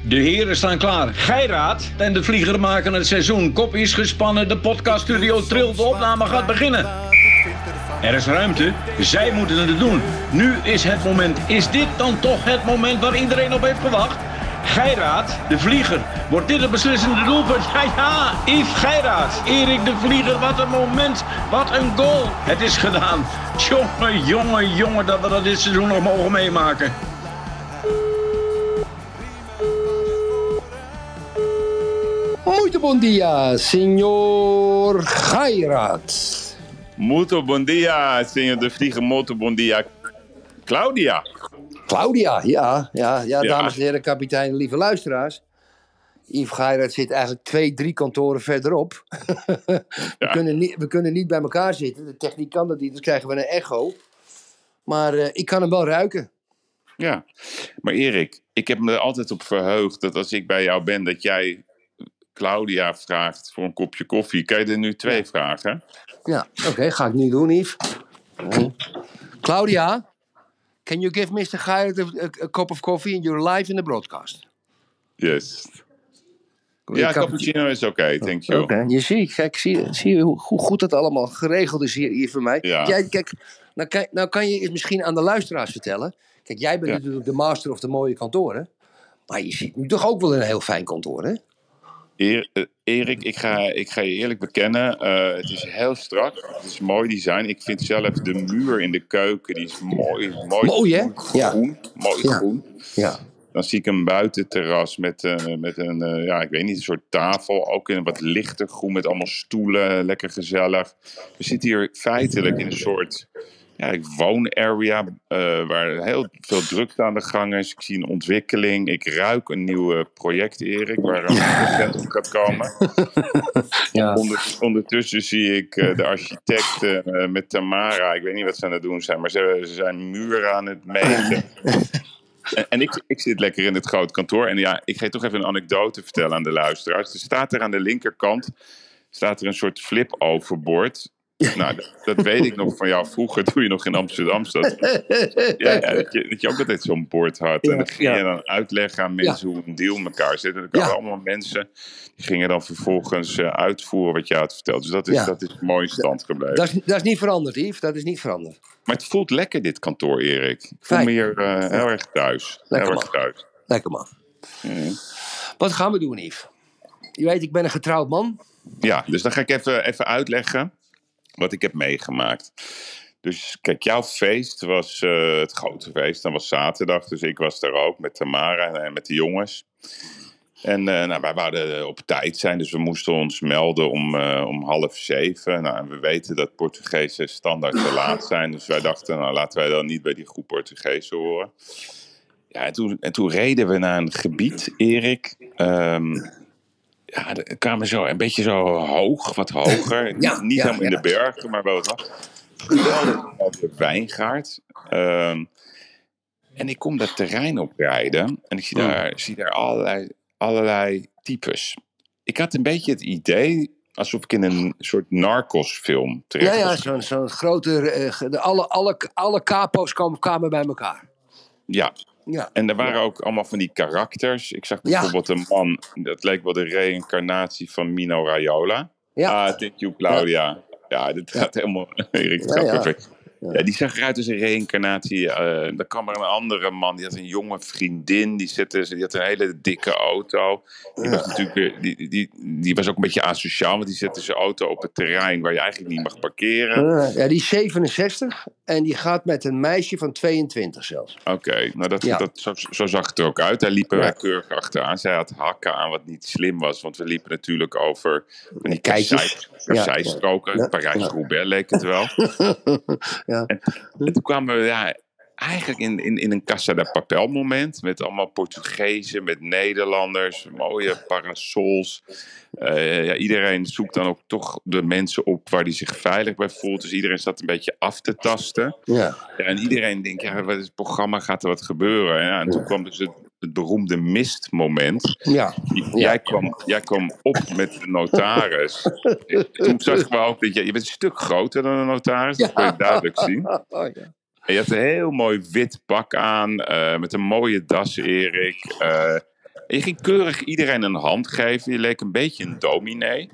De heren staan klaar. Geiraat en de vlieger maken het seizoen. Kop is gespannen, de podcaststudio trilt, de opname gaat beginnen. Er is ruimte, zij moeten het doen. Nu is het moment. Is dit dan toch het moment waar iedereen op heeft gewacht? Geiraat, de vlieger. Wordt dit het beslissende doelpunt? Ja, Yves Geiraat. Erik de Vlieger, wat een moment. Wat een goal. Het is gedaan. Jongen, dat we dat dit seizoen nog mogen meemaken. Muito bom dia, senhor Geiraat. Muito bom dia, senhor de Vlieger. Muito bom dia, Claudia. Claudia, ja, dames en heren, kapitein, lieve luisteraars. Yves Geiraat zit eigenlijk 2-3 kantoren verderop. We kunnen niet bij elkaar zitten. De techniek kan dat niet, dan krijgen we een echo. Maar ik kan hem wel ruiken. Ja, maar Erik, ik heb me er altijd op verheugd dat als ik bij jou ben, dat jij Claudia vraagt voor een kopje koffie. Kan je er nu 2 vragen? Ja, oké, ga ik nu doen, Yves. Claudia, can you give Mr. Geiraat a cup of coffee? You're live in the broadcast. Yes. Ja, cappuccino is oké, thank you. Okay. Zie je hoe goed dat allemaal geregeld is hier voor mij. Ja. Jij, kijk, nou kan je het misschien aan de luisteraars vertellen. Kijk, jij bent natuurlijk de master of de mooie kantoren. Maar je ziet nu toch ook wel een heel fijn kantoor, hè? Erik, ik ga je eerlijk bekennen, het is heel strak, het is mooi design. Ik vind zelf de muur in de keuken, die is mooi hè? Groen, groen. Ja. Dan zie ik een buitenterras met een, ik weet niet, een soort tafel, ook in een wat lichter groen met allemaal stoelen, lekker gezellig. We zitten hier feitelijk in een soort woonarea waar heel veel drukte aan de gang is. Ik zie een ontwikkeling. Ik ruik een nieuw project, Erik, waar een centrum gaat komen. Ja. Ondertussen zie ik de architecten met Tamara. Ik weet niet wat ze aan het doen zijn, maar ze zijn muren aan het meten. En ik zit lekker in het grote kantoor. En ja, ik ga je toch even een anekdote vertellen aan de luisteraars. Er staat er aan de linkerkant een soort flip-overbord. Nou, dat weet ik nog van jou vroeger, toen je nog in Amsterdam zat. Dat je ook altijd zo'n bord had. En dat ging je dan uitleggen aan mensen hoe een deal in elkaar zit. En dan kwamen allemaal mensen, die gingen dan vervolgens uitvoeren wat je had verteld. Dus dat is mooi in stand gebleven. Dat is niet veranderd, Yves. Dat is niet veranderd. Maar het voelt lekker, dit kantoor, Erik. Ik voel me hier heel erg thuis. Lekker man. Wat gaan we doen, Yves? Je weet, ik ben een getrouwd man. Ja, dus dan ga ik even uitleggen wat ik heb meegemaakt. Dus kijk, jouw feest was het grote feest. Dat was zaterdag, dus ik was daar ook met Tamara en met de jongens. En wij wouden op tijd zijn, dus we moesten ons melden om 6:30. Nou, en we weten dat Portugezen standaard te laat zijn. Dus wij dachten, laten wij dan niet bij die groep Portugezen horen. Ja, en toen reden we naar een gebied, Erik. Er kwamen zo een beetje zo hoog, wat hoger. Niet helemaal in de bergen, maar wel wat. Geweldig wijngaard. En ik kom dat terrein oprijden. En ik zie daar allerlei types. Ik had een beetje het idee alsof ik in een soort Narcos-film terecht was. Zo'n grote... alle capo's kwamen bij elkaar. Ja. En er waren ook allemaal van die karakters. Ik zag bijvoorbeeld een man, dat leek wel de reïncarnatie van Mino Raiola. Ja. Thank you, Claudia. Ja, dit gaat helemaal... Erik, het gaat perfect. Ja, die zag eruit als een reïncarnatie. Dan kwam er een andere man, die had een jonge vriendin. Die had een hele dikke auto. Die was natuurlijk die was ook een beetje asociaal, want die zette zijn auto op het terrein waar je eigenlijk niet mag parkeren. Die is 67 en die gaat met een meisje van 22 zelfs. Oké, nou zo zag het er ook uit. Daar liepen wij keurig achteraan. Zij had hakken aan wat niet slim was, want we liepen natuurlijk over die kasseistroken. Parijs-Roubaix leek het wel. En toen kwamen we eigenlijk in een Casa de Papel moment. Met allemaal Portugezen, met Nederlanders. Mooie parasols. Iedereen zoekt dan ook toch de mensen op waar die zich veilig bij voelt. Dus iedereen zat een beetje af te tasten. En iedereen denkt, wat is het programma? Gaat er wat gebeuren? En toen kwam dus het beroemde mistmoment. Jij kwam op met de notaris. Toen zag ik wel ook dat je bent een stuk groter dan een notaris. Dat kon je duidelijk zien. En je had een heel mooi wit pak aan. Met een mooie das, Erik. Je ging keurig iedereen een hand geven. Je leek een beetje een dominee.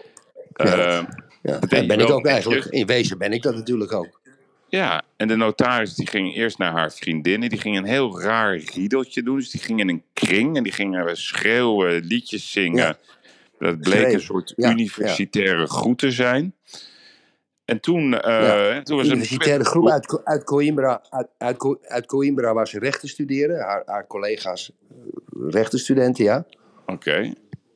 Dat ben ik ook eigenlijk. In wezen ben ik dat natuurlijk ook. Ja, en de notaris die ging eerst naar haar vriendinnen. Die ging een heel raar riedeltje doen. Dus die ging in een kring en die gingen schreeuwen, liedjes zingen. Ja. Dat bleek een soort universitaire groet te zijn. En toen was universitaire groep uit Coimbra. Uit Coimbra waar ze rechten studeren. Haar collega's rechtenstudenten, ja. Oké.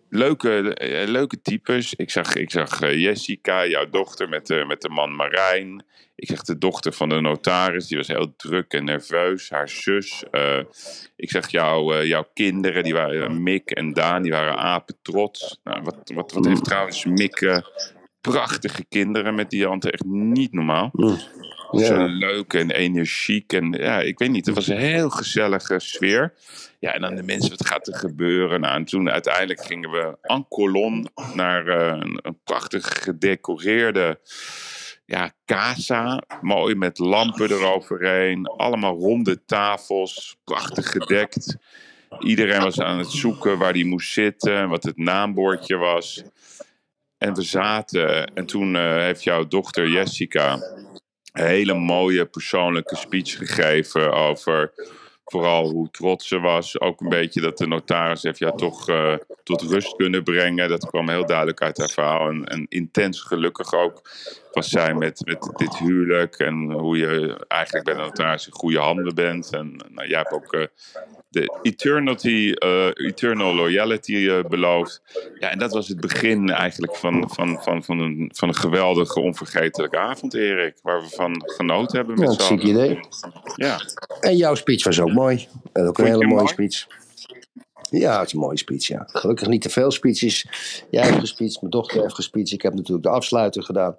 Leuke types. Ik zag Jessica, jouw dochter, met de man Marijn. Ik zag de dochter van de notaris, die was heel druk en nerveus. Haar zus. Ik zag jouw kinderen, die waren Mick en Daan, die waren apetrots. Nou, wat heeft trouwens Mick prachtige kinderen met die Jante, echt niet normaal. Zo leuk en energiek. En ja, ik weet niet, het was een heel gezellige sfeer. Ja, en dan de mensen, wat gaat er gebeuren? Nou, en toen uiteindelijk gingen we en colonne naar een prachtig gedecoreerde casa. Mooi met lampen eroverheen. Allemaal ronde tafels, prachtig gedekt. Iedereen was aan het zoeken waar hij moest zitten, wat het naambordje was. En we zaten, en toen heeft jouw dochter Jessica een hele mooie persoonlijke speech gegeven over vooral hoe trots ze was. Ook een beetje dat de notaris heeft toch tot rust kunnen brengen. Dat kwam heel duidelijk uit haar verhaal. En intens gelukkig ook was zij met dit huwelijk. En hoe je eigenlijk bij de notaris in goede handen bent. En jij hebt ook de eternal loyalty beloofd. Ja, en dat was het begin eigenlijk van een geweldige, onvergetelijke avond, Erik. Waar we van genoten hebben met z'n allen. Ziek idee. Ja. En jouw speech was ook mooi. En ook een hele mooie speech. Ja, het is een mooie speech, ja. Gelukkig niet te veel speeches. Jij hebt gespeecht, mijn dochter heeft gespeecht. Ik heb natuurlijk de afsluiter gedaan.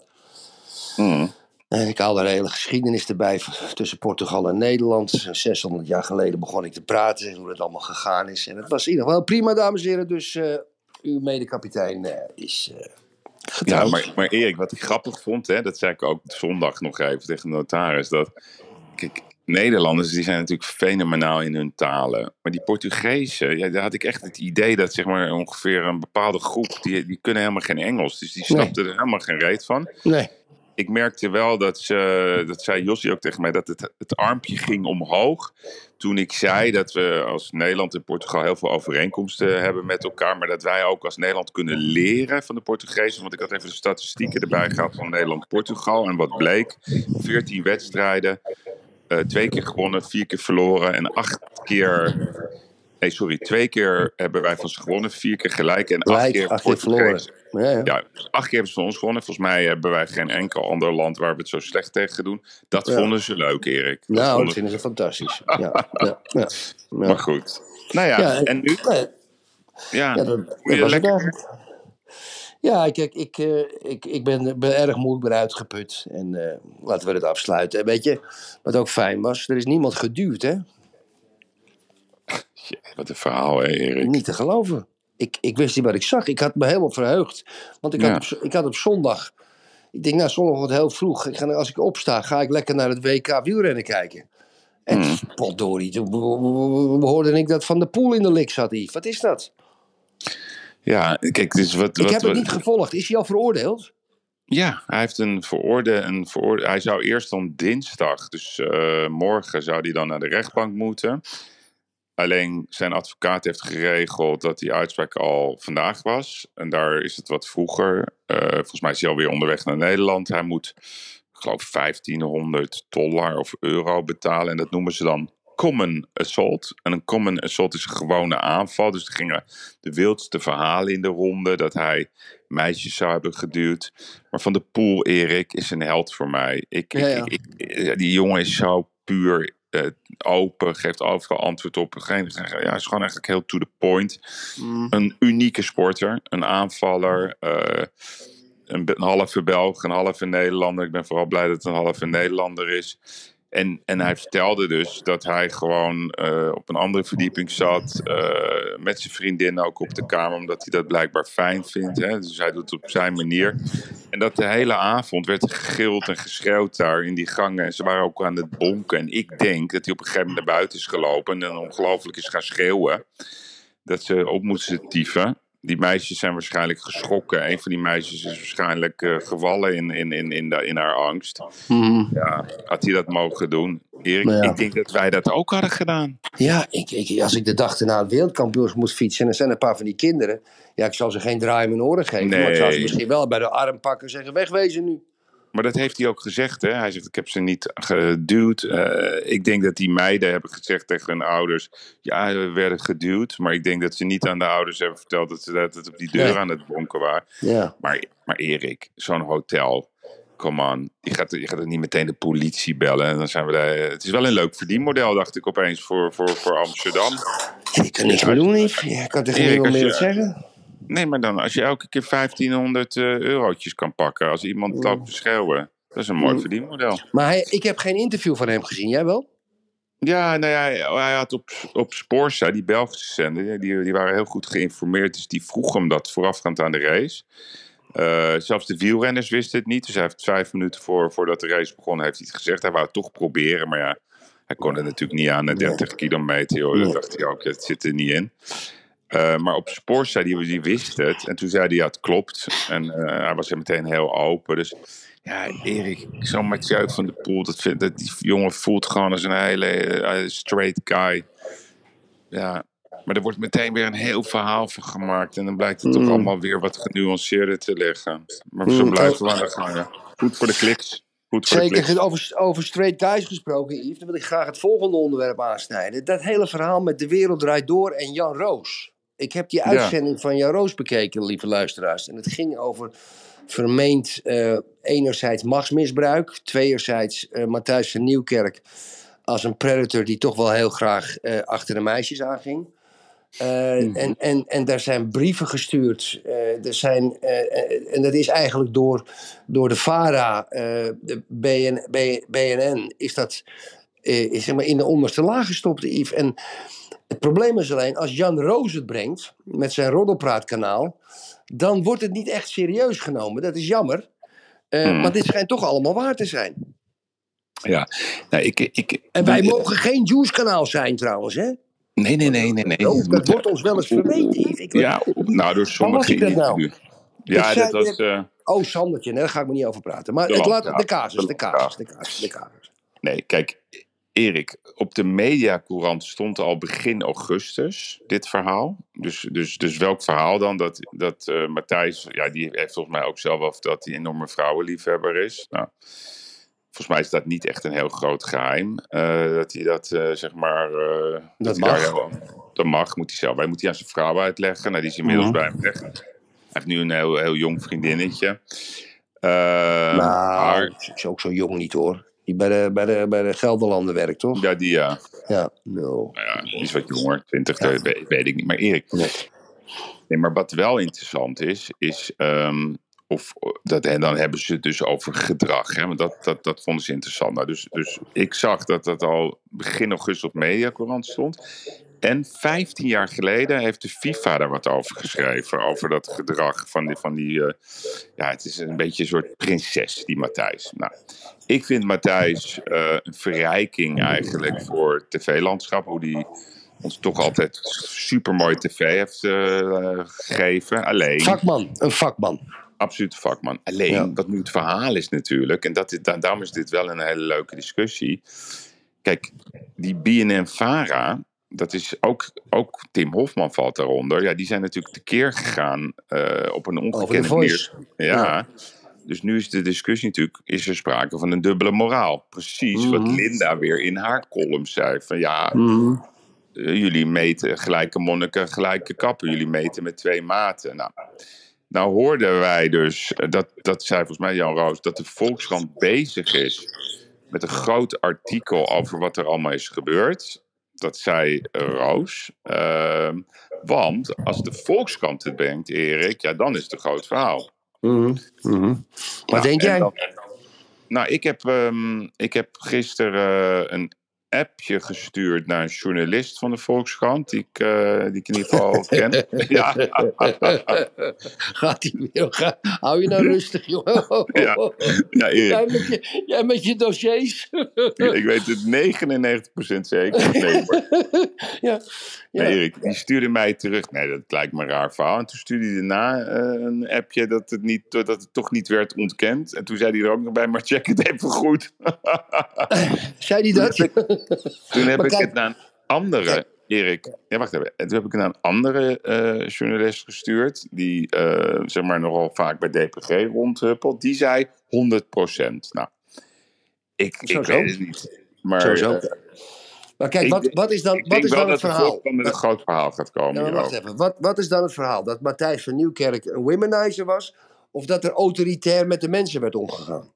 En ik haal er een hele geschiedenis erbij tussen Portugal en Nederland. 600 jaar geleden begon ik te praten hoe het allemaal gegaan is. En het was in ieder geval prima, dames en heren. Dus uw medekapitein is getrouwd. Ja, maar Erik, wat ik grappig vond, dat zei ik ook zondag nog even tegen de notaris. Dat, kijk, Nederlanders die zijn natuurlijk fenomenaal in hun talen. Maar die Portugezen, daar had ik echt het idee dat zeg maar ongeveer een bepaalde groep, die kunnen helemaal geen Engels. Dus die snapten er helemaal geen reet van. Nee. Ik merkte wel dat zei Jossie ook tegen mij, dat het armpje ging omhoog. Toen ik zei dat we als Nederland en Portugal heel veel overeenkomsten hebben met elkaar. Maar dat wij ook als Nederland kunnen leren van de Portugezen. Want ik had even de statistieken erbij gehad van Nederland-Portugal. En wat bleek, 14 wedstrijden. 2 keer gewonnen, 4 keer verloren en 2 keer hebben wij van ze gewonnen, 4 keer gelijk en 8 keer verloren. Ja, 8 keer hebben ze van ons gewonnen. Volgens mij hebben wij geen enkel ander land waar we het zo slecht tegen doen. Dat vonden ze leuk, Erik. Dat vinden ze fantastisch. Maar goed. Nou ja, en nu? Dat was het eigenlijk. Ja, kijk, ik ben erg moe, ik ben uitgeput. En laten we het afsluiten. Weet je, wat ook fijn was, er is niemand geduwd, hè? Wat een verhaal, hè, Erik? Niet te geloven. Ik wist niet wat ik zag. Ik had me helemaal verheugd. Want ik had op zondag... Ik denk, zondag wordt heel vroeg. Als ik opsta, ga ik lekker naar het WK wielrennen kijken. En potdorie, toen hoorde ik dat Van der Poel in de lik zat, Yves. Wat is dat? Ja, kijk, dus ik heb het niet gevolgd. Is hij al veroordeeld? Ja, hij heeft een hij zou eerst dan dinsdag, dus morgen zou hij dan naar de rechtbank moeten. Alleen zijn advocaat heeft geregeld dat die uitspraak al vandaag was. En daar is het wat vroeger. Volgens mij is hij alweer onderweg naar Nederland. Hij moet, ik geloof, $1.500 of euro betalen. En dat noemen ze dan common assault. En een common assault is een gewone aanval. Dus er gingen de wildste verhalen in de ronde. Dat hij meisjes zou hebben geduwd. Maar Van der Poel, Erik, is een held voor mij. Die jongen is zo puur... open, geeft overal antwoord op. Hij is gewoon eigenlijk heel to the point. Een unieke sporter, een aanvaller, een halve Belg, een halve Nederlander. Ik ben vooral blij dat het een halve Nederlander is. En hij vertelde dus dat hij gewoon op een andere verdieping zat, met zijn vriendin ook op de kamer, omdat hij dat blijkbaar fijn vindt. Hè? Dus hij doet het op zijn manier. En dat de hele avond werd gegild en geschreeuwd daar in die gangen. En ze waren ook aan het bonken. En ik denk dat hij op een gegeven moment naar buiten is gelopen en ongelooflijk is gaan schreeuwen. dat ze op moesten tieven. Die meisjes zijn waarschijnlijk geschrokken. Een van die meisjes is waarschijnlijk gevallen in haar angst. Ja, had hij dat mogen doen? Erik, ik denk dat wij dat ook hadden gedaan. Ja, als ik de dag erna het wereldkampioenschap moet fietsen... en er zijn een paar van die kinderen... Ja, ik zal ze geen draai in mijn oren geven... Nee. maar ik zou ze misschien wel bij de arm pakken en zeggen... wegwezen nu. Maar dat heeft hij ook gezegd, hè? Hij zegt, ik heb ze niet geduwd. Ik denk dat die meiden hebben gezegd tegen hun ouders... ja, we werden geduwd. Maar ik denk dat ze niet aan de ouders hebben verteld... dat het op die deur aan het bonken waren. Ja. Maar Erik, zo'n hotel... Come on, je gaat er niet meteen de politie bellen. En dan zijn we daar. Het is wel een leuk verdienmodel, dacht ik opeens, voor Amsterdam. Je kan niks meer doen, Yves. Je kan tegen niemand meer wat zeggen. Nee, maar dan als je elke keer 1500 eurotjes kan pakken... als iemand loopt te schreeuwen... dat is een mooi verdienmodel. Maar ik heb geen interview van hem gezien. Jij wel? Ja, nou ja, hij had op Sporza, die Belgische zender... die waren heel goed geïnformeerd. Dus die vroeg hem dat voorafgaand aan de race... zelfs de wielrenners wisten het niet. Dus hij heeft 5 minuten voordat de race begon... heeft hij het gezegd. Hij wou het toch proberen. Maar ja, hij kon het natuurlijk niet aan 30 kilometer. Joh. Dat dacht hij ook, het zit er niet in. Maar op Sport zei hij, die wist het. En toen zei hij, ja, het klopt. En hij was er meteen heel open. Dus ja, Erik, zo'n Mathieu van der Poel... dat die jongen voelt gewoon als een hele straight guy. Ja... Maar er wordt meteen weer een heel verhaal van gemaakt. En dan blijkt het toch allemaal weer wat genuanceerder te liggen. Maar zo blijven we aan de gang. Goed voor de kliks. Zeker, over straight guys gesproken, Yves. Dan wil ik graag het volgende onderwerp aansnijden. Dat hele verhaal met De Wereld Draait Door en Jan Roos. Ik heb die uitzending van Jan Roos bekeken, lieve luisteraars. En het ging over vermeend enerzijds machtsmisbruik. Tweerzijds Matthijs van Nieuwkerk als een predator die toch wel heel graag achter de meisjes aanging. En daar zijn brieven gestuurd. En dat is eigenlijk door de VARA, de BNN, is dat zeg maar in de onderste laag gestopt, Yves. En het probleem is alleen, als Jan Roos het brengt, met zijn Roddelpraatkanaal, dan wordt het niet echt serieus genomen. Dat is jammer. Maar dit schijnt toch allemaal waar te zijn. Ja. Nou, en wij mogen geen Juice-kanaal zijn trouwens, hè? Nee. Oh, dat wordt ons wel eens verweten. Nou, door sommige individuen. Ja, dat was... Sandertje, daar ga ik me niet over praten. Maar de casus. Nee, kijk, Erik, op de Mediacourant stond al begin augustus dit verhaal. Dus welk verhaal dan? Dat Matthijs, die heeft volgens mij ook zelf wel verteld dat hij een enorme vrouwenliefhebber is. Nou, volgens mij is dat niet echt een heel groot geheim. Dat hij dat, zeg maar... dat mag. Dat mag, moet hij zelf. Hij moet hij aan zijn vrouw uitleggen. Nou, die is inmiddels bij hem weg. Hij heeft nu een heel jong vriendinnetje. Maar is ook zo jong niet, hoor. Die bij de Gelderlanden werkt, toch? Ja, die ja. Ja, no. Die is wat jonger, 20, weet ik niet. Maar Erik... Nee, maar wat wel interessant is... en dan hebben ze het dus over gedrag. Hè? Want dat vonden ze interessant. Nou, dus ik zag dat al begin augustus op Mediacourant stond. En 15 jaar geleden heeft de FIFA daar wat over geschreven. Over dat gedrag van die het is een beetje een soort prinses, die Matthijs. Nou, ik vind Matthijs een verrijking eigenlijk voor het tv-landschap. Hoe die ons toch altijd supermooi tv heeft gegeven. Alleen... Een vakman. Absoluut vakman. Alleen, wat nu het verhaal is natuurlijk... en daarom is dit wel een hele leuke discussie. Kijk, die BNN-VARA... dat is ook Tim Hofman valt daaronder. Ja, die zijn natuurlijk tekeer gegaan op een ongekende manier. Ja. Dus nu is de discussie natuurlijk... is er sprake van een dubbele moraal. Precies wat Linda weer in haar column zei. Van jullie meten gelijke monniken, gelijke kappen. Jullie meten met 2 maten. Nou hoorden wij dus, dat zei volgens mij Jan Roos... dat de Volkskrant bezig is met een groot artikel over wat er allemaal is gebeurd. Dat zei Roos. Want als de Volkskrant het brengt, Erik, dan is het een groot verhaal. Wat denk jij? Ik heb gisteren appje gestuurd naar een journalist van de Volkskrant, die ik in ieder geval ken. Ja. Gaat hij weer? Hou je nou rustig, joh. Ja, Erik. Jij met je dossiers. Ik weet het 99% zeker. Nee, ja. Nee, Erik, die stuurde mij terug. Nee, dat lijkt me een raar verhaal. En toen stuurde hij daarna een appje dat het toch niet werd ontkend. En toen zei hij er ook nog bij, maar check het even goed. Zei hij dat? Toen heb ik het naar een andere, Erik. Ja, wacht even. En toen heb ik het naar een andere journalist gestuurd. Die zeg maar nogal vaak bij DPG rondhuppelt. Die zei 100%. Nou, ik weet het niet. Maar Sowieso. Maar kijk, wat is dan het verhaal? Dat er een groot verhaal gaat komen. Ja, wacht even. Wat is dan het verhaal? Dat Matthijs van Nieuwkerk een womanizer was? Of dat er autoritair met de mensen werd omgegaan?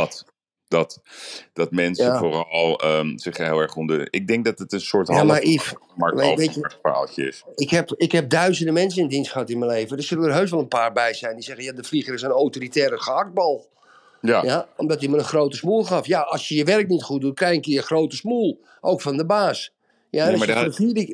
Dat mensen vooral zich heel erg onder... Ik denk dat het een soort verhaaltje is. Ik heb duizenden mensen in dienst gehad in mijn leven. Er zullen er heus wel een paar bij zijn die zeggen... de vlieger is een autoritaire gehaktbal. Ja, omdat hij me een grote smoel gaf. Ja, als je je werk niet goed doet, krijg je een grote smoel. Ook van de baas. Ja, nee, maar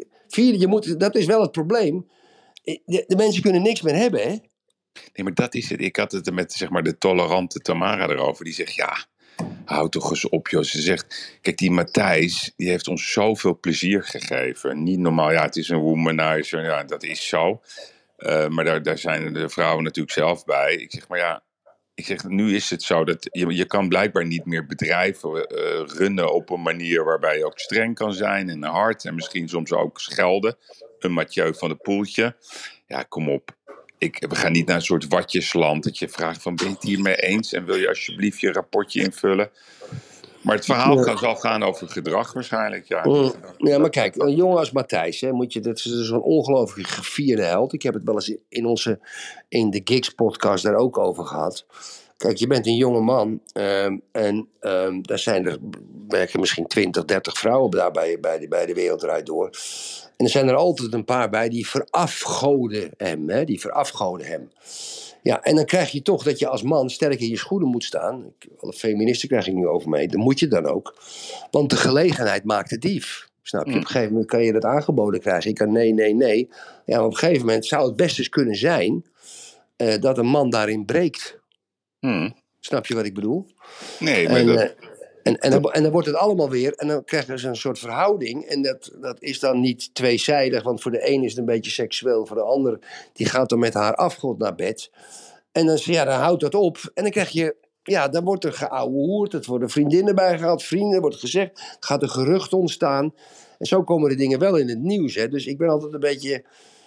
dat is wel het probleem. De mensen kunnen niks meer hebben, hè? Nee, maar dat is het. Ik had het met zeg maar, de tolerante Tamara erover. Die zegt, ja, hou toch eens op, joh. Ze zegt, kijk, die Matthijs, die heeft ons zoveel plezier gegeven. Niet normaal, ja, het is een womanizer. Ja, dat is zo. Maar daar zijn de vrouwen natuurlijk zelf bij. Ik zeg, maar ja... Ik zeg, nu is het zo dat je kan blijkbaar niet meer bedrijven runnen op een manier waarbij je ook streng kan zijn en hard en misschien soms ook schelden. Een Mathieu van der Poeltje. Ja, kom op. We gaan niet naar een soort watjesland dat je vraagt van, ben je het hiermee eens en wil je alsjeblieft je rapportje invullen? Maar het verhaal zal gaan over gedrag waarschijnlijk. Ja, maar kijk, een jongen als Matthijs, dat is zo'n ongelooflijk gevierde held. Ik heb het wel eens in de Gigs podcast daar ook over gehad. Kijk, je bent een jonge man en daar werken misschien 20, 30 vrouwen daar bij de Wereld Draait Door. En er zijn er altijd een paar bij die verafgoden hem. Ja, en dan krijg je toch dat je als man sterk in je schoenen moet staan. Alle feministen krijg ik nu over mee. Dat moet je dan ook. Want de gelegenheid maakt de dief. Snap je? Op een gegeven moment kan je dat aangeboden krijgen. Ik kan nee. Ja, maar op een gegeven moment zou het best eens kunnen zijn... dat een man daarin breekt. Snap je wat ik bedoel? Nee, maar En dan wordt het allemaal weer... En dan krijg je dus een soort verhouding. En dat is dan niet tweezijdig. Want voor de een is het een beetje seksueel. Voor de ander, die gaat dan met haar afgod naar bed. En dan houdt dat op. En dan krijg je... Ja, dan wordt er geouwehoerd. Het worden vriendinnen bijgehaald. Vrienden, wordt gezegd. Gaat een gerucht ontstaan. En zo komen de dingen wel in het nieuws. Hè. Dus ik ben altijd een beetje...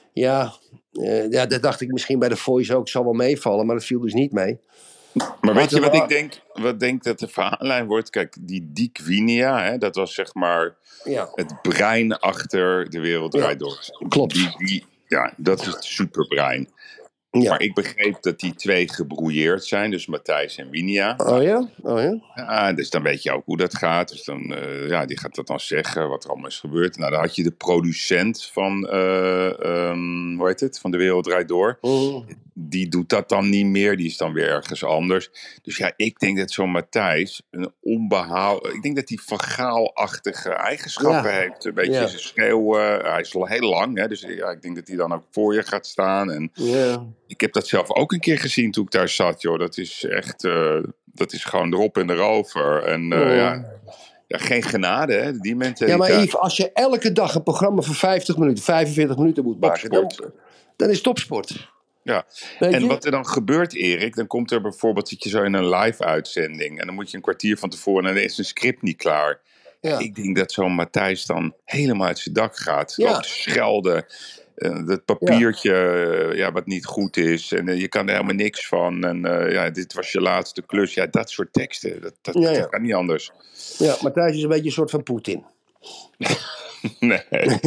dat dacht ik misschien bij de Voice ook. Zal wel meevallen. Maar dat viel dus niet mee. Maar weet je wat ik denk? Wat denk dat de verhaallijn wordt? Kijk, die Dick Winia, hè, dat was zeg maar het brein achter de Wereld Draait Door. Klopt. Dat is het superbrein. Ja. Maar ik begreep dat die twee gebrouilleerd zijn, dus Matthijs en Winia. Oh ja? Ja, dus dan weet je ook hoe dat gaat. Dus dan, die gaat dat dan zeggen, wat er allemaal is gebeurd. Nou, dan had je de producent van, van de Wereld Draait Door. Die doet dat dan niet meer, die is dan weer ergens anders. Dus ja, ik denk dat zo'n Matthijs ik denk dat hij Van Gaal-achtige eigenschappen heeft. Een beetje zijn schreeuwen. Hij is al heel lang, hè, dus ik denk dat hij dan ook voor je gaat staan. En ik heb dat zelf ook een keer gezien toen ik daar zat, joh. Dat is echt, dat is gewoon erop en erover. En geen genade, hè, die mentaliteit. Ja, maar Yves, als je elke dag een programma van 50 minuten, 45 minuten moet maken, dan is het topsport. Ja, en wat er dan gebeurt, Erik, dan komt er bijvoorbeeld, zit je zo in een live-uitzending en dan moet je een kwartier van tevoren en dan is een script niet klaar. Ja. Ik denk dat zo'n Matthijs dan helemaal uit zijn dak gaat. Loopt schelden, dat papiertje wat niet goed is en je kan er helemaal niks van. En dit was je laatste klus. Ja, dat soort teksten, dat kan niet anders. Ja, Matthijs is een beetje een soort van Poetin. Nee.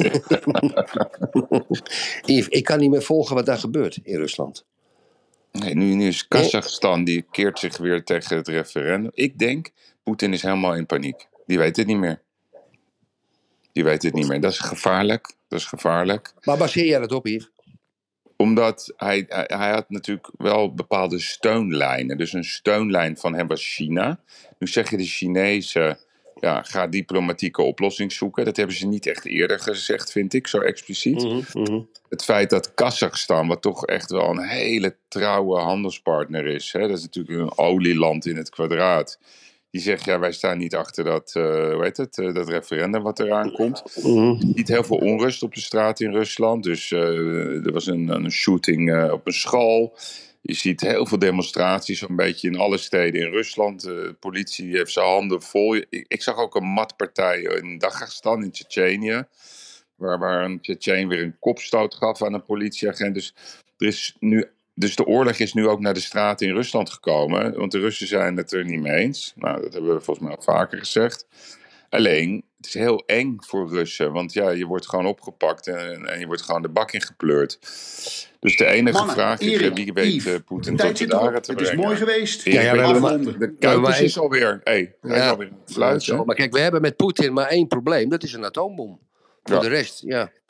Yves, ik kan niet meer volgen wat daar gebeurt in Rusland. Nee, nu is Kazachstan, die keert zich weer tegen het referendum. Ik denk, Poetin is helemaal in paniek. Die weet het niet meer. Dat is gevaarlijk. Maar baseer jij dat op, Yves? Omdat hij had natuurlijk wel bepaalde steunlijnen. Dus een steunlijn van hem was China. Nu zeggen de Chinezen... ga diplomatieke oplossing zoeken. Dat hebben ze niet echt eerder gezegd, vind ik, zo expliciet. Het feit dat Kazachstan, wat toch echt wel een hele trouwe handelspartner is, dat is natuurlijk een olieland in het kwadraat. Die zegt, wij staan niet achter dat referendum wat eraan komt. Je ziet heel veel onrust op de straat in Rusland. Dus er was een shooting op een school. Je ziet heel veel demonstraties, een beetje in alle steden in Rusland. De politie heeft zijn handen vol. Ik zag ook een matpartij in Dagestan, in Tsjetsjenië. Waar een Tsjetsjen weer een kopstoot gaf aan een politieagent. Dus de oorlog is nu ook naar de straten in Rusland gekomen. Want de Russen zijn het er niet mee eens. Nou, dat hebben we volgens mij al vaker gezegd. Alleen, het is heel eng voor Russen. Want je wordt gewoon opgepakt en je wordt gewoon de bak in gepleurd. Dus de enige vraag is, wie weet Poetin tot de dagen te brengen. Het is mooi geweest. De Kuipers is alweer... Maar kijk, we hebben met Poetin maar één probleem. Dat is een atoombom. Voor de rest,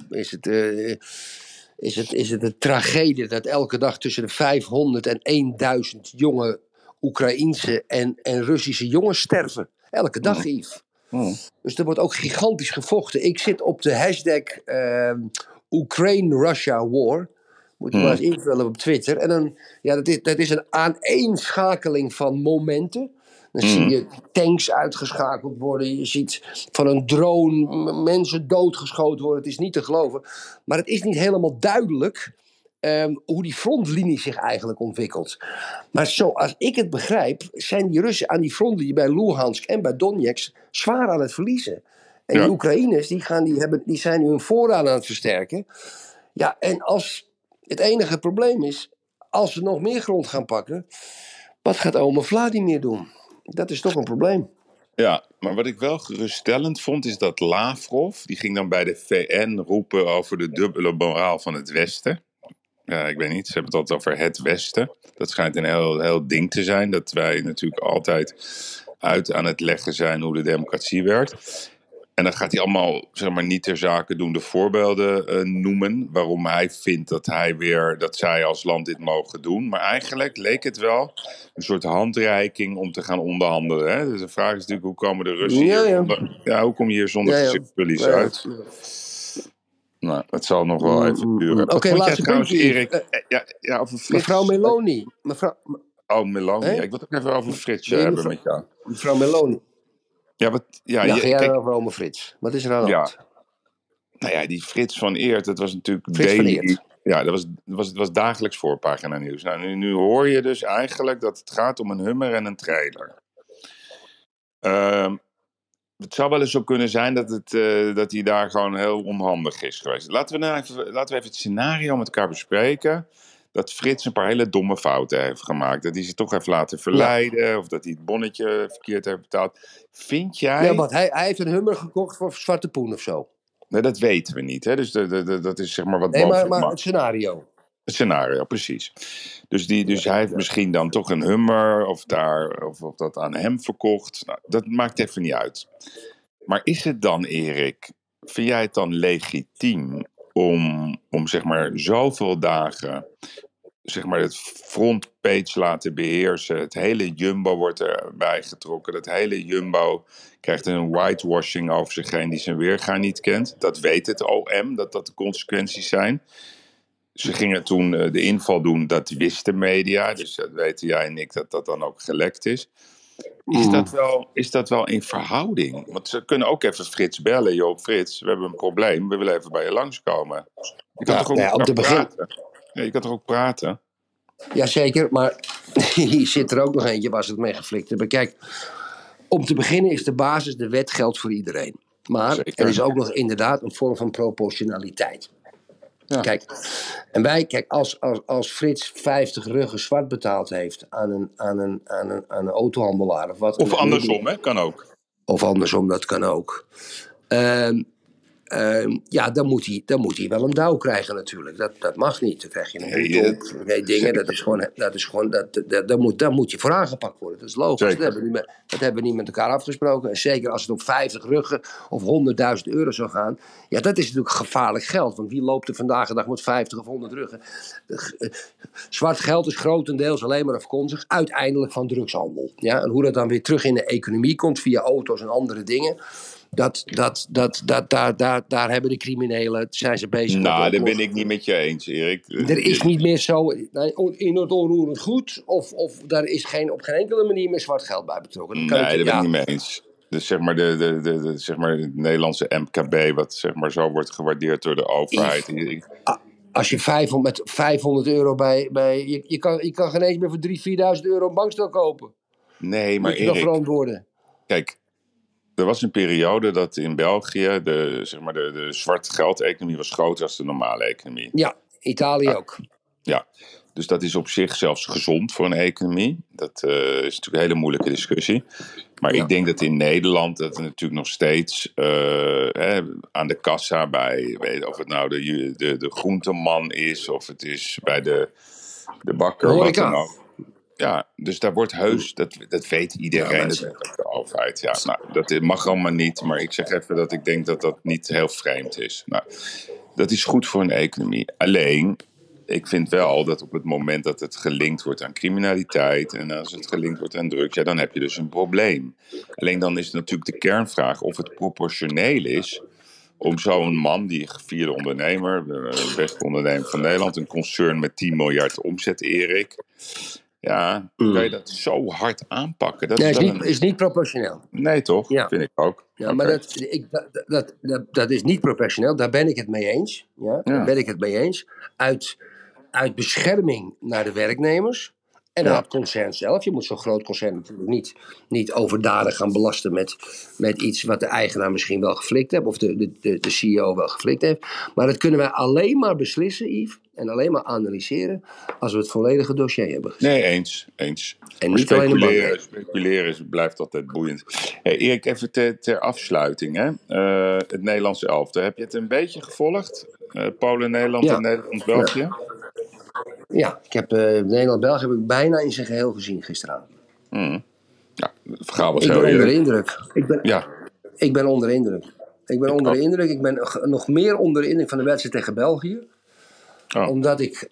is het een tragedie dat elke dag tussen de 500 en 1000 jonge Oekraïense en Russische jongens sterven. Elke dag, Yves. Dus er wordt ook gigantisch gevochten. Ik zit op de hashtag Ukraine-Russia War. Moet je maar eens invullen op Twitter. En dan, dat is een aaneenschakeling van momenten. Dan zie je tanks uitgeschakeld worden. Je ziet van een drone mensen doodgeschoten worden. Het is niet te geloven. Maar het is niet helemaal duidelijk hoe die frontlinie zich eigenlijk ontwikkelt. Maar zoals ik het begrijp, zijn die Russen aan die frontlinie bij Luhansk en bij Donetsk zwaar aan het verliezen. En die Oekraïners die zijn nu hun voorraad aan het versterken. Ja, en als het enige probleem is, als ze nog meer grond gaan pakken, wat gaat oma Vladimir doen? Dat is toch een probleem. Ja, maar wat ik wel geruststellend vond, is dat Lavrov, die ging dan bij de VN roepen over de dubbele moraal van het Westen. Ik weet niet, ze hebben het altijd over het Westen. Dat schijnt een heel ding te zijn, dat wij natuurlijk altijd uit aan het leggen zijn hoe de democratie werkt. En dan gaat hij allemaal, niet ter zake doen de voorbeelden noemen, waarom hij vindt dat zij als land dit mogen doen. Maar eigenlijk leek het wel een soort handreiking om te gaan onderhandelen. Hè? Dus de vraag is natuurlijk, hoe komen de Russen hier hoe kom je hier zonder gezichtsverlies uit? Nou, het zal nog wel even duren. Oké, laatste puntje, Erik. Over Frits. Mevrouw Meloni. Meloni. Ik wil het ook even over Frits hebben met jou. Mevrouw Meloni. Ga jij over oma Frits. Wat is er aan de hand? Nou ja, die Frits van Eert, dat was natuurlijk... Frits van Eert. Ja, dat was dagelijks voorpagina nieuws. Nou, nu hoor je dus eigenlijk dat het gaat om een Hummer en een trailer. Het zou wel eens zo kunnen zijn dat hij daar gewoon heel onhandig is geweest. Laten we even het scenario met elkaar bespreken. Dat Frits een paar hele domme fouten heeft gemaakt. Dat hij zich toch heeft laten verleiden. Ja. Of dat hij het bonnetje verkeerd heeft betaald. Vind jij... Ja, want hij heeft een Hummer gekocht voor Zwarte Poen of zo. Nee, dat weten we niet. Hè? Dus dat is zeg maar wat... Nee, maar het scenario. Het scenario, precies. Dus hij heeft misschien dan toch een Hummer. Of dat aan hem verkocht. Nou, dat maakt even niet uit. Maar is het dan, Erik... Vind jij het dan legitiem... Om zeg maar zoveel dagen zeg maar het frontpage laten beheersen. Het hele Jumbo wordt erbij getrokken. Dat hele Jumbo krijgt een whitewashing over zich heen die zijn weerga niet kent. Dat weet het OM, dat de consequenties zijn. Ze gingen toen de inval doen, dat wist de media. Dus dat weten jij en ik dat dan ook gelekt is. Is dat wel in verhouding? Want ze kunnen ook even Frits bellen. Joop, Frits, we hebben een probleem. We willen even bij je langskomen. Je kan toch ook praten? Ja, je kan toch ook praten? Jazeker, maar hier zit er ook nog eentje waar ze het mee geflikt hebben. Kijk, om te beginnen is de basis, de wet geldt voor iedereen. Maar er is ook nog inderdaad een vorm van proportionaliteit. Ja. Kijk, als Frits 50 ruggen zwart betaald heeft aan een autohandelaar of wat. Of andersom, hè? Kan ook. Of andersom, dat kan ook. dan moet hij wel een douw krijgen natuurlijk. Dat mag niet. Dan krijg je een boete op. Dingen. Dat moet je voor aangepakt worden. Dat is logisch. Dat hebben we niet met elkaar afgesproken. En zeker als het om 50 ruggen of 100.000 euro zou gaan. Ja, dat is natuurlijk gevaarlijk geld. Want wie loopt er vandaag de dag met 50 of 100 ruggen? Zwart geld is grotendeels alleen maar afkomstig uiteindelijk van drugshandel. Ja? En hoe dat dan weer terug in de economie komt via auto's en andere dingen. Daar hebben de criminelen, zijn ze bezig met. Nou, daar ben ik niet met je eens, Erik. Er is niet meer zo in het onroerend goed, of daar is op geen enkele manier meer zwart geld bij betrokken. Daar ben ik niet mee eens. Dus zeg maar, zeg maar het Nederlandse MKB, wat zeg maar zo wordt gewaardeerd door de overheid. Als je met 500 euro je kan geen eens meer voor 3.000, 4.000 euro een bankstel kopen. Nee, maar moet je dat verantwoorden. Kijk, er was een periode dat in België de zwart geld-economie was groter dan de normale economie. Ja, Italië ook. Ja, dus dat is op zich zelfs gezond voor een economie. Dat is natuurlijk een hele moeilijke discussie. Maar ik denk dat in Nederland dat er natuurlijk nog steeds aan de kassa bij, of het nou de groenteman is, of het is bij de bakker, wat dan ook. Ja, dus daar wordt heus, dat weet iedereen, dat weet ook de overheid. Ja, nou, dat mag allemaal niet, maar ik zeg even dat ik denk dat dat niet heel vreemd is. Nou, dat is goed voor een economie. Alleen, ik vind wel dat op het moment dat het gelinkt wordt aan criminaliteit en als het gelinkt wordt aan drugs, ja, dan heb je dus een probleem. Alleen dan is natuurlijk de kernvraag of het proportioneel is om zo'n man, die gevierde ondernemer, de beste ondernemer van Nederland, een concern met 10 miljard omzet, Erik. Ja, kan je dat zo hard aanpakken? Dat is niet proportioneel. Nee, toch? Ja. Vind ik ook. Ja, maar dat is niet proportioneel. Daar ben ik het mee eens. Ja? Daar ben ik het mee eens. Uit bescherming naar de werknemers en naar het concern zelf. Je moet zo'n groot concern natuurlijk niet overdadig gaan belasten met iets wat de eigenaar misschien wel geflikt heeft. Of de CEO wel geflikt heeft. Maar dat kunnen wij alleen maar beslissen, Yves. En alleen maar analyseren als we het volledige dossier hebben gezien. Nee, eens. En niet alleen speculeren blijft altijd boeiend. Hey, Erik, even ter afsluiting. Hè? Het Nederlandse elftal. Heb je het een beetje gevolgd? Polen-Nederland en Nederland-België? Ja, ik heb Nederland-België heb ik bijna in zijn geheel gezien gisteravond. Ja, het verhaal was ik heel ben onder de eerlijk. indruk. Ik ben onder de indruk. Ik ben nog meer onder de indruk van de wedstrijd tegen België. Oh. Omdat ik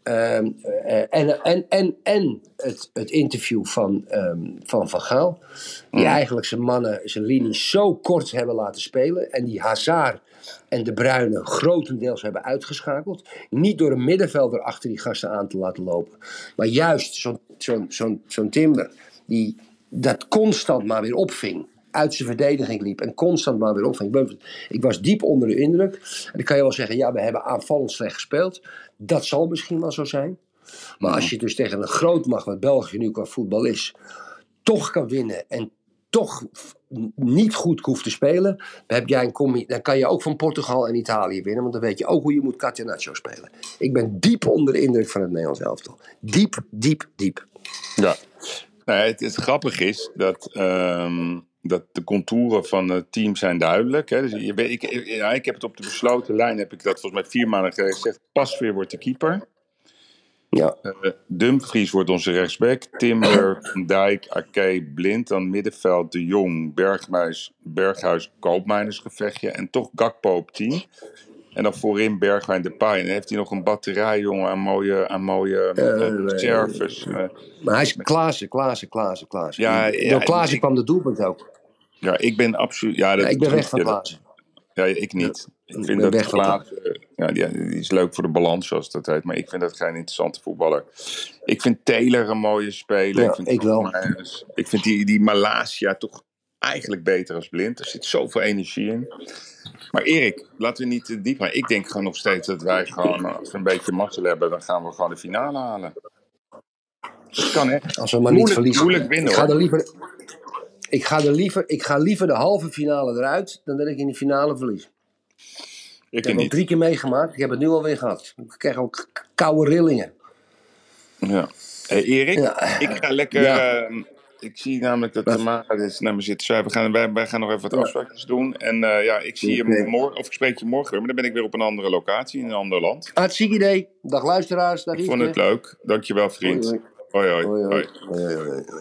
het interview van Gaal, die eigenlijk zijn linie zo kort hebben laten spelen en die Hazard en De Bruyne grotendeels hebben uitgeschakeld, niet door een middenvelder achter die gasten aan te laten lopen, maar juist zo'n Timber die dat constant maar weer opving, uit zijn verdediging liep en constant maar weer opving. Ik was diep onder de indruk. En dan kan je wel zeggen, ja, we hebben aanvallend slecht gespeeld. Dat zal misschien wel zo zijn. Maar als je dus tegen een grootmacht, wat België nu qua voetbal is, toch kan winnen en toch niet goed hoeft te spelen, dan kan je ook van Portugal en Italië winnen. Want dan weet je ook hoe je moet catenaccio spelen. Ik ben diep onder de indruk van het Nederlands elftal. Diep. Ja. Nou, het grappige is dat de contouren van het team zijn duidelijk. Hè. Dus ik heb het op de besloten lijn, heb ik dat volgens mij 4 maanden geleden gezegd. Pasveer wordt de keeper. Ja. Dumfries wordt onze rechtsback. Timber, Van Dijk, Ake, Blind. Dan middenveld De Jong, Berghuis, Koopmeinersgevechtje. En toch Gakpo op 10. En dan voorin Bergwijn, Depay. En dan heeft hij nog een batterij, jongen, aan mooie service. Maar hij is Klaassen. Ja, door Klaassen kwam de doelpunt ook. Ja, ik ben absoluut... ik ben weg van Klaassen. Ja, ik niet. Ik vind dat Klaassen... die is leuk voor de balans, zoals dat heet. Maar ik vind dat geen interessante voetballer. Ik vind Taylor een mooie speler. Ja, ik wel. Ik vind die Malasia toch eigenlijk beter als Blind. Er zit zoveel energie in. Maar Erik, laten we niet te diep gaan. Ik denk gewoon nog steeds dat wij gewoon, als we een beetje mazzel hebben, dan gaan we gewoon de finale halen. Dat kan, hè? Als we maar niet verliezen. Moeilijk winnen, Ik ga liever de halve finale eruit dan dat ik in de finale verlies. Ik heb het 3 keer meegemaakt. Ik heb het nu alweer gehad. Ik krijg ook koude rillingen. Ja. Hey Erik, ik ga lekker... Ik zie namelijk dat Tamara is naar me zitten schrijven. Wij gaan nog even wat afspraakjes doen. En ik zie je morgen, of ik spreek je morgen weer. Maar dan ben ik weer op een andere locatie, in een ander land. Hartstikke idee. Dag luisteraars. Dag ik vond het leuk. Dankjewel, vriend. Hoi.